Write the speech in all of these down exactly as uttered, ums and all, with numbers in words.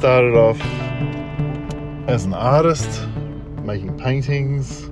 started off as an artist, making paintings,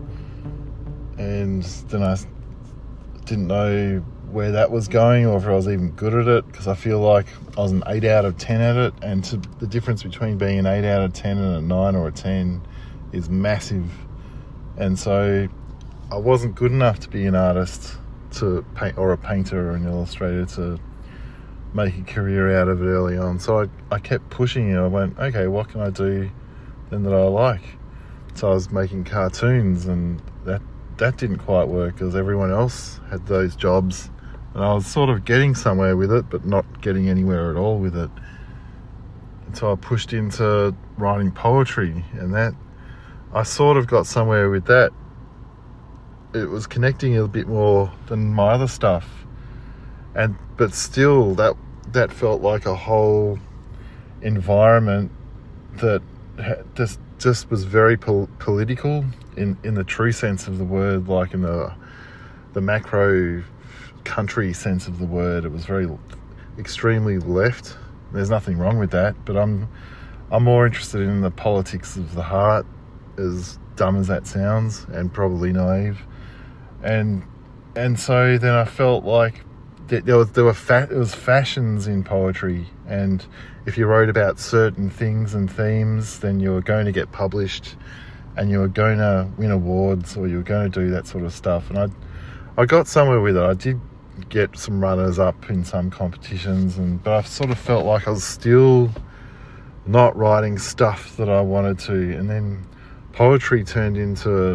and then I didn't know where that was going or if I was even good at it, because I feel like I was an eight out of ten at it, and to, the difference between being an eight out of ten and a nine or a ten is massive. And so I wasn't good enough to be an artist to paint, or a painter or an illustrator to make a career out of it early on. So I, I kept pushing it. I went, okay, what can I do then that I like? So I was making cartoons, and that that didn't quite work because everyone else had those jobs, and I was sort of getting somewhere with it but not getting anywhere at all with it. And so I pushed into writing poetry, and that I sort of got somewhere with that. It was connecting a bit more than my other stuff, and but still that that felt like a whole environment that just just was very pol- political in, in the true sense of the word, like in the the macro country sense of the word. It was very extremely left. There's nothing wrong with that, but I'm I'm more interested in the politics of the heart, as dumb as that sounds and probably naive. And and so then I felt like there was there were fa- there was fashions in poetry, and if you wrote about certain things and themes, then you were going to get published, and you were going to win awards, or you were going to do that sort of stuff. And I I got somewhere with it. I did get some runners up in some competitions, and but I sort of felt like I was still not writing stuff that I wanted to. And then poetry turned into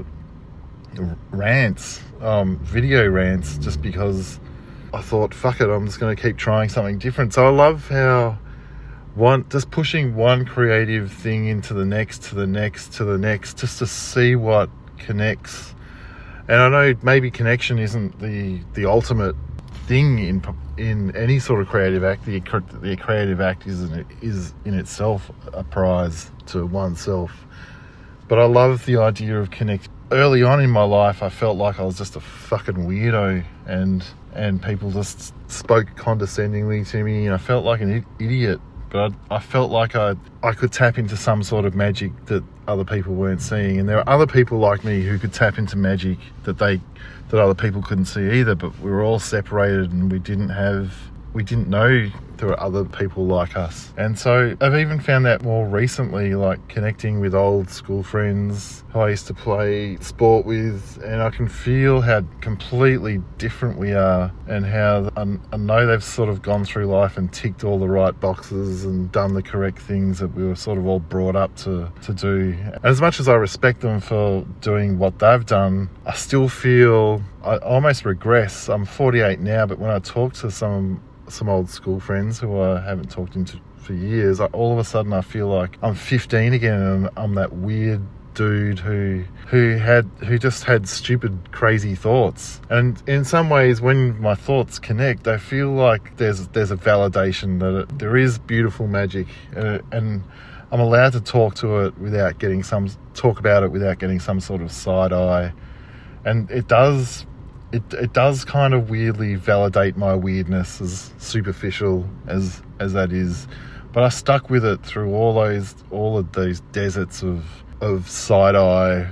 rants, um, video rants, just because I thought, fuck it, I'm just going to keep trying something different. So I love how one just pushing one creative thing into the next, to the next, to the next, just to see what connects. And I know maybe connection isn't the the ultimate thing in in any sort of creative act. The, the creative act is in, is in itself a prize to oneself. But I love the idea of connect. Early on in my life, I felt like I was just a fucking weirdo, and and people just spoke condescendingly to me, and I felt like an idiot. But I, I felt like I I could tap into some sort of magic that other people weren't seeing, and there are other people like me who could tap into magic that they that other people couldn't see either. But we were all separated, and we didn't have we didn't know there were other people like us. And so I've even found that more recently, like connecting with old school friends who I used to play sport with, and I can feel how completely different we are, and how I know they've sort of gone through life and ticked all the right boxes and done the correct things that we were sort of all brought up to, to do. And as much as I respect them for doing what they've done, I still feel I almost regress. I'm forty-eight now, but when I talk to some some old school friends who I haven't talked to for years, I, all of a sudden I feel like I'm fifteen again, and I'm, I'm that weird dude who who had who just had stupid, crazy thoughts. And in some ways, when my thoughts connect, I feel like there's there's a validation that it, there is beautiful magic, and, and I'm allowed to talk to it without getting some talk about it without getting some sort of side eye. And it does. It it does kind of weirdly validate my weirdness, as superficial as as that is. But I stuck with it through all those all of those deserts of of side eye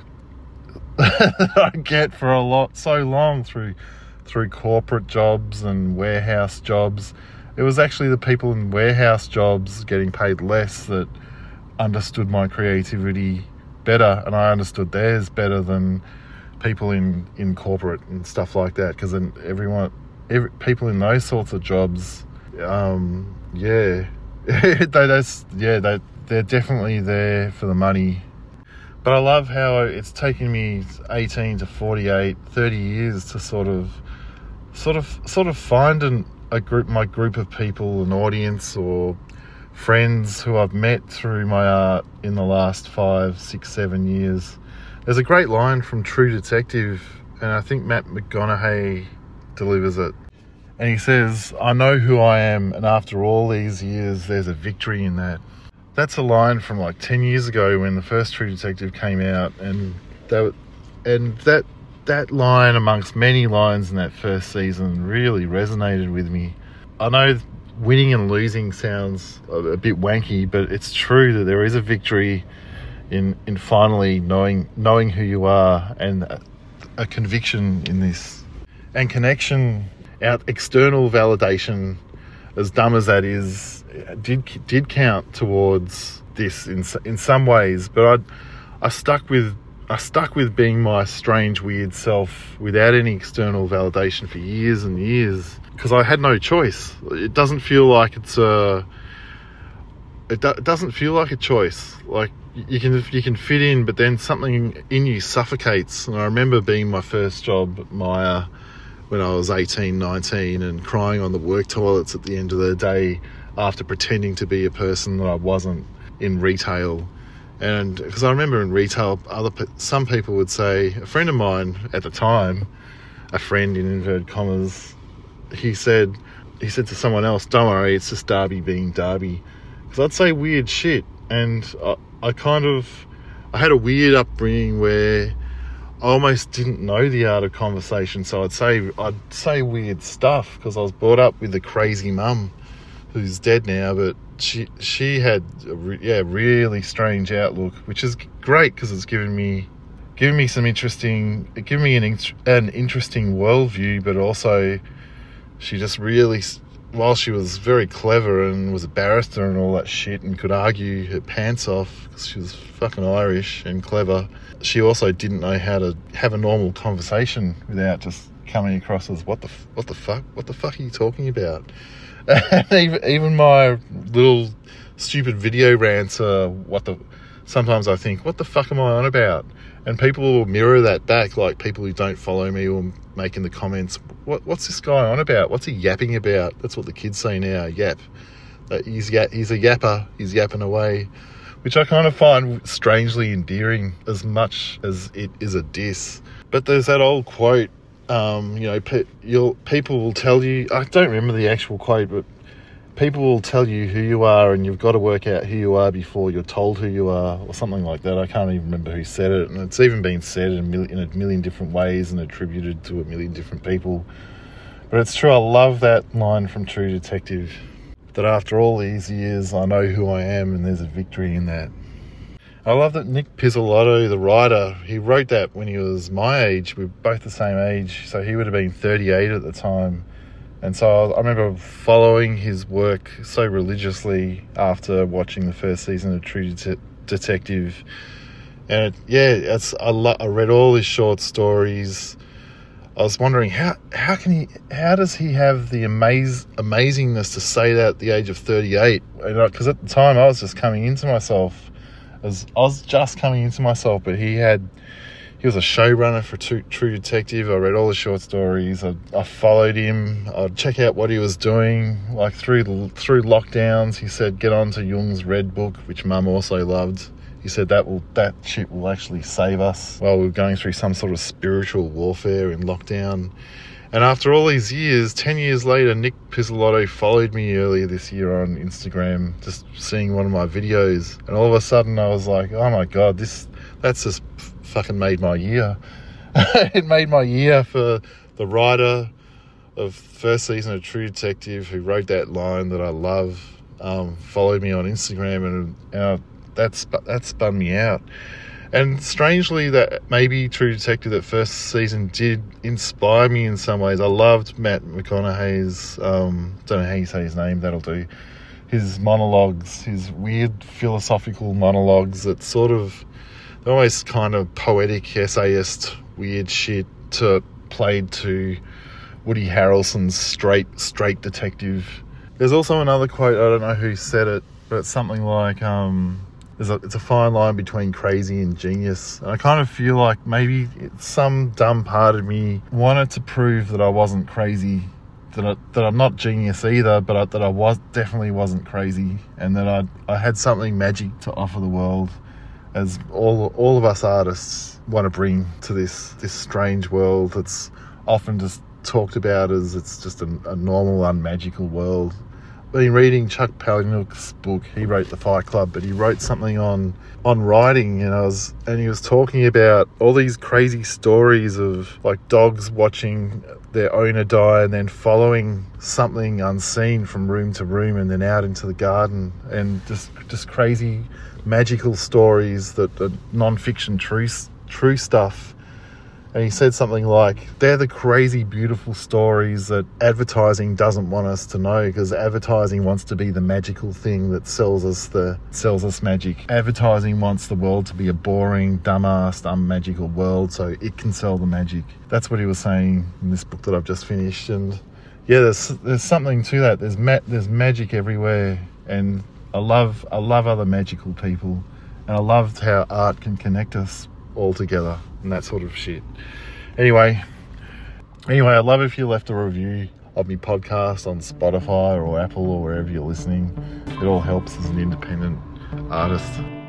that I get for a lot so long through through corporate jobs and warehouse jobs. It was actually the people in warehouse jobs getting paid less that understood my creativity better, and I understood theirs better than people in, in corporate and stuff like that, because then everyone, every, people in those sorts of jobs, um, yeah, they, that's, yeah, they, they're definitely there for the money. But I love how it's taken me eighteen to forty-eight, thirty years to sort of, sort of, sort of find an, a group, my group of people, an audience, or friends who I've met through my art in the last five, six, seven years. There's a great line from True Detective, and I think Matt McConaughey delivers it. And he says, "I know who I am, and after all these years, there's a victory in that." That's a line from like ten years ago when the first True Detective came out, and that, and that that line, amongst many lines in that first season, really resonated with me. I know winning and losing sounds a, a bit wanky, but it's true that there is a victory in in finally knowing knowing who you are, and a, a conviction in this, and connection. Out external validation, as dumb as that is, did did count towards this in in some ways, but I I stuck with I stuck with being my strange, weird self without any external validation for years and years, because I had no choice. It doesn't feel like it's a it, do, it doesn't feel like a choice. Like you can you can fit in, but then something in you suffocates. And I remember being my first job at Myer when I was eighteen, nineteen, and crying on the work toilets at the end of the day after pretending to be a person that I wasn't in retail. And because I remember in retail, other some people would say, a friend of mine at the time, a friend in inverted commas, he said he said to someone else, "Don't worry, it's just Darby being Darby." Because I'd say weird shit, and I, I kind of I had a weird upbringing where I almost didn't know the art of conversation, so I'd say I'd say weird stuff because I was brought up with a crazy mum who's dead now, but she she had a re, yeah really strange outlook, which is great because it's given me given me some interesting it given me an an interesting worldview, but also she just really, while she was very clever and was a barrister and all that shit and could argue her pants off because she was fucking Irish and clever, she also didn't know how to have a normal conversation without just coming across as what the what the fuck what the fuck are you talking about? And even even my little stupid video rants are what the sometimes I think, what the fuck am I on about? And people will mirror that back, like people who don't follow me will make in the comments, what what's this guy on about? What's he yapping about? That's what the kids say now, yap. Uh, he's ya- he's a yapper, he's yapping away, which I kind of find strangely endearing as much as it is a diss. But there's that old quote, um, you know, pe- you'll, people will tell you, I don't remember the actual quote, but people will tell you who you are and you've got to work out who you are before you're told who you are, or something like that. I can't even remember who said it, and it's even been said in a million, in a million different ways and attributed to a million different people. But it's true, I love that line from True Detective, that after all these years I know who I am, and there's a victory in that. I love that Nick Pizzolatto, the writer, he wrote that when he was my age. We were both the same age, so he would have been thirty-eight at the time. And so I remember following his work so religiously after watching the first season of True Det- Detective. And it, yeah, it's, I, lo- I read all his short stories. I was wondering, how how can he, how does he have the amaze, amazingness to say that at the age of thirty-eight? Because at the time I was just coming into myself. As I was just coming into myself, but he had, he was a showrunner for True, True Detective. I read all the short stories. I, I followed him. I'd check out what he was doing. Like through through lockdowns, he said, get on to Jung's Red Book, which Mum also loved. He said that will that shit will actually save us while we were going through some sort of spiritual warfare in lockdown. And after all these years, ten years later, Nick Pizzolatto followed me earlier this year on Instagram, just seeing one of my videos. And all of a sudden I was like, oh my God, this that's just fucking made my year. It made my year for the writer of first season of True Detective who wrote that line that I love, um, followed me on Instagram, and, and that's, that spun me out. And strangely, that maybe True Detective, that first season, did inspire me in some ways. I loved Matt McConaughey's, um, don't know how you say his name, that'll do, his monologues, his weird philosophical monologues that sort of, they're always kind of poetic, essayist, weird shit to played to Woody Harrelson's straight, straight detective. There's also another quote, I don't know who said it, but it's something like, um... There's a, it's a fine line between crazy and genius. And I kind of feel like maybe some dumb part of me wanted to prove that I wasn't crazy, that I, that I'm not genius either, but I, that I was definitely wasn't crazy, and that I I had something magic to offer the world, as all all of us artists want to bring to this this strange world that's often just talked about as it's just a, a normal, unmagical world. been reading Chuck Palahniuk's book. He wrote The Fight Club, but he wrote something on on writing, and I was and he was talking about all these crazy stories of like dogs watching their owner die and then following something unseen from room to room and then out into the garden, and just just crazy magical stories that are non-fiction, true true stuff. And he said something like, they're the crazy, beautiful stories that advertising doesn't want us to know, because advertising wants to be the magical thing that sells us the sells us magic. Advertising wants the world to be a boring, dumbass, unmagical world so it can sell the magic. That's what he was saying in this book that I've just finished. And yeah, there's there's something to that. There's ma- there's magic everywhere, and I love I love other magical people, and I love how art can connect us all together and that sort of shit. Anyway, anyway, I'd love if you left a review of my podcast on Spotify or Apple or wherever you're listening. It all helps as an independent artist.